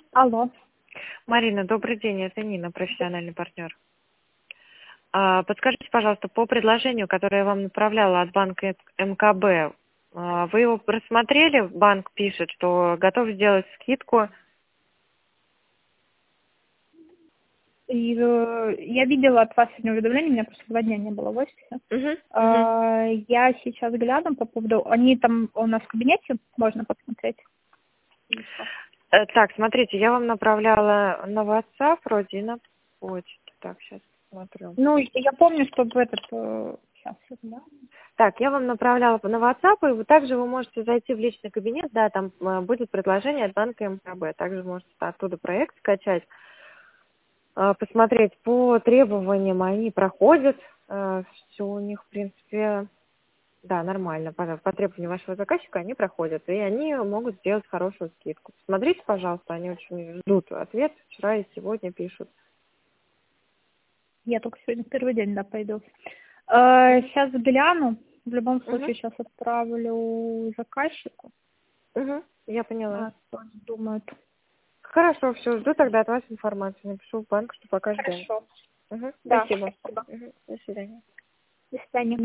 Алло. Марина, добрый день, это Нина, профессиональный партнер. Подскажите, пожалуйста, по предложению, которое я вам направляла от банка МКБ, вы его просмотрели? Банк пишет, что готов сделать скидку. Я видела от вас сегодня уведомление, у меня просто 2 дня не было в офисе. Мгм. Я сейчас гляну по поводу... Они там у нас в кабинете, можно посмотреть. Так, смотрите, я вам направляла на WhatsApp вроде и на почту. Так, сейчас смотрю. Ну, я помню, что в этот... Сейчас, да? Так, я вам направляла на WhatsApp, и также вы можете зайти в личный кабинет, да, там будет предложение от банка МКБ. Также можете оттуда проект скачать, посмотреть по требованиям, они проходят, все у них, в принципе, да, нормально, по требованию вашего заказчика они проходят, и они могут сделать хорошую скидку. Смотрите, пожалуйста, они очень ждут ответ, вчера и сегодня пишут. Я только сегодня первый день, да, пойду. Сейчас гляну. В любом Угу, случае, сейчас отправлю заказчику. угу, я поняла. Что они думают. Хорошо, все, жду тогда от вас информацию. Напишу в банк, что пока ждем. Хорошо. Угу, Да, спасибо. спасибо. Угу, до свидания. До свидания.